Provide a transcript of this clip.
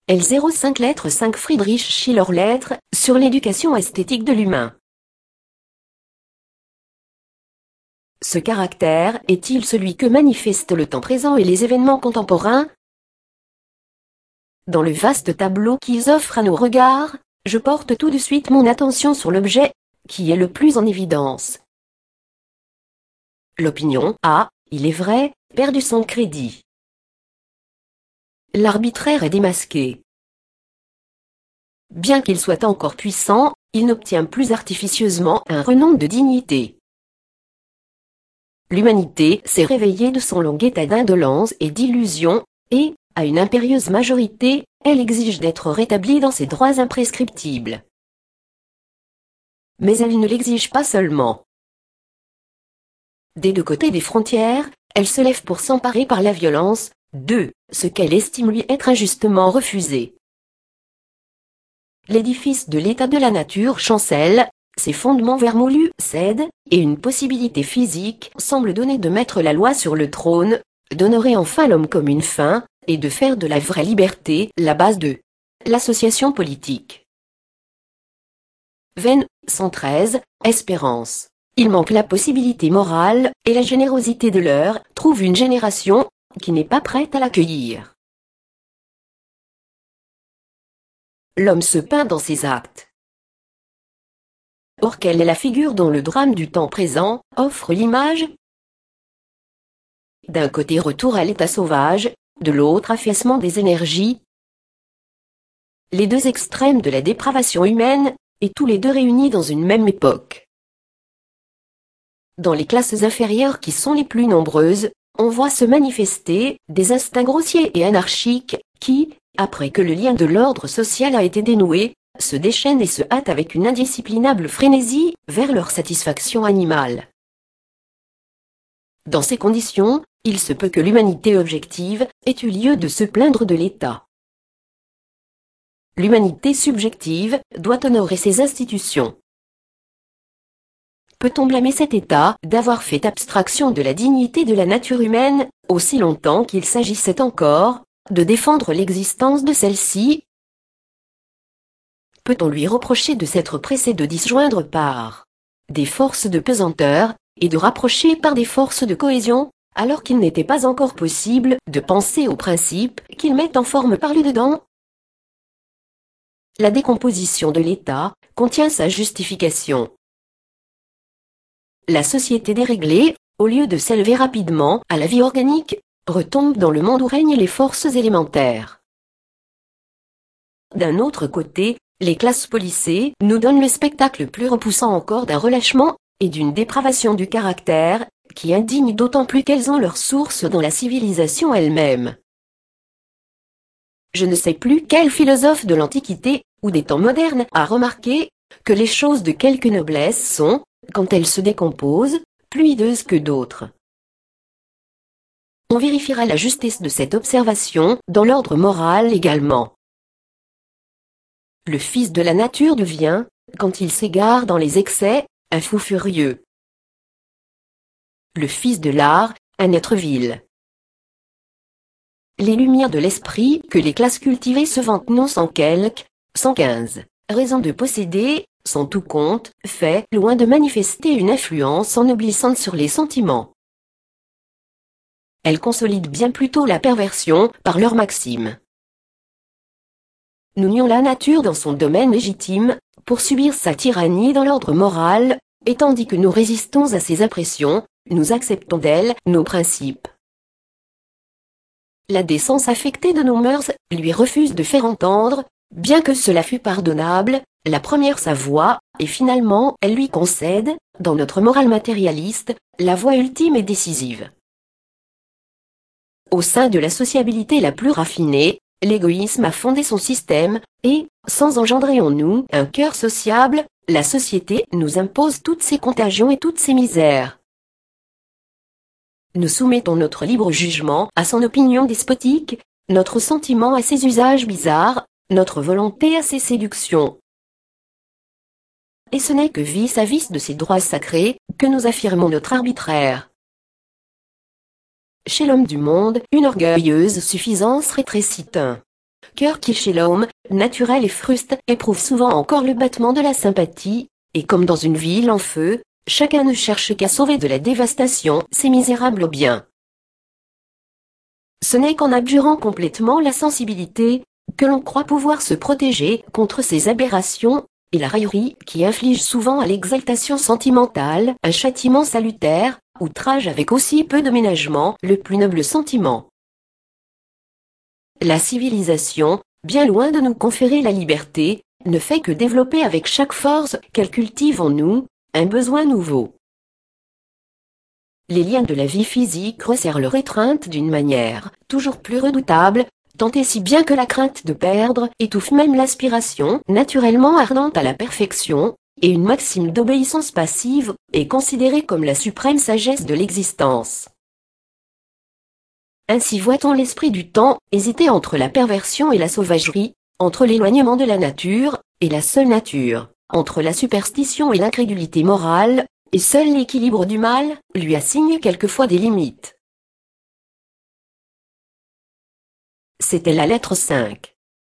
L05 lettre 5 Friedrich Schiller lettre sur l'éducation esthétique de l'humain. Ce caractère est-il celui que manifestent le temps présent et les événements contemporains? Dans le vaste tableau qu'ils offrent à nos regards, je porte tout de suite mon attention sur l'objet qui est le plus en évidence. L'opinion a, il est vrai, perdu son crédit. L'arbitraire est démasqué. Bien qu'il soit encore puissant, il n'obtient plus artificieusement un renom de dignité. L'humanité s'est réveillée de son long état d'indolence et d'illusion, et, à une impérieuse majorité, elle exige d'être rétablie dans ses droits imprescriptibles. Mais elle ne l'exige pas seulement. Des deux côtés des frontières, elle se lève pour s'emparer par la violence de ce qu'elle estime lui être injustement refusé. L'édifice de l'état de la nature chancelle, ses fondements vermoulus cèdent, et une possibilité physique semble donner de mettre la loi sur le trône, d'honorer enfin l'homme comme une fin, et de faire de la vraie liberté la base de l'association politique. Vaine, 113, espérance. Il manque la possibilité morale, et la générosité de l'heure trouve une génération qui n'est pas prête à l'accueillir. L'homme se peint dans ses actes. Or quelle est la figure dont le drame du temps présent offre l'image? D'un côté retour à l'état sauvage, de l'autre affaissement des énergies. Les deux extrêmes de la dépravation humaine, et tous les deux réunis dans une même époque. Dans les classes inférieures qui sont les plus nombreuses, on voit se manifester des instincts grossiers et anarchiques qui, après que le lien de l'ordre social a été dénoué, se déchaînent et se hâtent avec une indisciplinable frénésie vers leur satisfaction animale. Dans ces conditions, il se peut que l'humanité objective ait eu lieu de se plaindre de l'État. L'humanité subjective doit honorer ses institutions. Peut-on blâmer cet État d'avoir fait abstraction de la dignité de la nature humaine, aussi longtemps qu'il s'agissait encore de défendre l'existence de celle-ci? Peut-on lui reprocher de s'être pressé de disjoindre par des forces de pesanteur, et de rapprocher par des forces de cohésion, alors qu'il n'était pas encore possible de penser aux principes qu'il met en forme par le dedans? La décomposition de l'État contient sa justification. La société déréglée, au lieu de s'élever rapidement à la vie organique, retombe dans le monde où règnent les forces élémentaires. D'un autre côté, les classes policées nous donnent le spectacle plus repoussant encore d'un relâchement et d'une dépravation du caractère, qui indigne d'autant plus qu'elles ont leur source dans la civilisation elle-même. Je ne sais plus quel philosophe de l'Antiquité ou des temps modernes a remarqué que les choses de quelque noblesse sont, quand elles se décomposent, plus hideuses que d'autres. On vérifiera la justesse de cette observation dans l'ordre moral également. Le fils de la nature devient, quand il s'égare dans les excès, un fou furieux. Le fils de l'art, un être vil. Les lumières de l'esprit que les classes cultivées se vantent non sans quelque, 115, raisons de posséder, sont tout compte fait loin de manifester une influence ennoblissante sur les sentiments. Elles consolident bien plutôt la perversion par leurs maximes. Nous nions la nature dans son domaine légitime, pour subir sa tyrannie dans l'ordre moral, et tandis que nous résistons à ses impressions, nous acceptons d'elle nos principes. La décence affectée de nos mœurs lui refuse de faire entendre, bien que cela fût pardonnable, la première sa voix, et finalement elle lui concède, dans notre morale matérialiste, la voix ultime et décisive. Au sein de la sociabilité la plus raffinée, l'égoïsme a fondé son système, et, sans engendrer en nous un cœur sociable, la société nous impose toutes ses contagions et toutes ses misères. Nous soumettons notre libre jugement à son opinion despotique, notre sentiment à ses usages bizarres, notre volonté à ses séductions. Et ce n'est que vice à vice de ces droits sacrés que nous affirmons notre arbitraire. Chez l'homme du monde, une orgueilleuse suffisance rétrécit un Cœur qui chez l'homme, naturel et fruste, éprouve souvent encore le battement de la sympathie, et comme dans une ville en feu, chacun ne cherche qu'à sauver de la dévastation ces misérables biens. Ce n'est qu'en abjurant complètement la sensibilité, que l'on croit pouvoir se protéger contre ces aberrations, et la raillerie qui inflige souvent à l'exaltation sentimentale un châtiment salutaire, outrage avec aussi peu de ménagement le plus noble sentiment. La civilisation, bien loin de nous conférer la liberté, ne fait que développer avec chaque force qu'elle cultive en nous, un besoin nouveau. Les liens de la vie physique resserrent leur étreinte d'une manière toujours plus redoutable, tant et si bien que la crainte de perdre étouffe même l'aspiration naturellement ardente à la perfection, et une maxime d'obéissance passive est considérée comme la suprême sagesse de l'existence. Ainsi voit-on l'esprit du temps hésiter entre la perversion et la sauvagerie, entre l'éloignement de la nature et la seule nature, entre la superstition et l'incrédulité morale, et seul l'équilibre du mal lui assigne quelquefois des limites. C'était la lettre 5.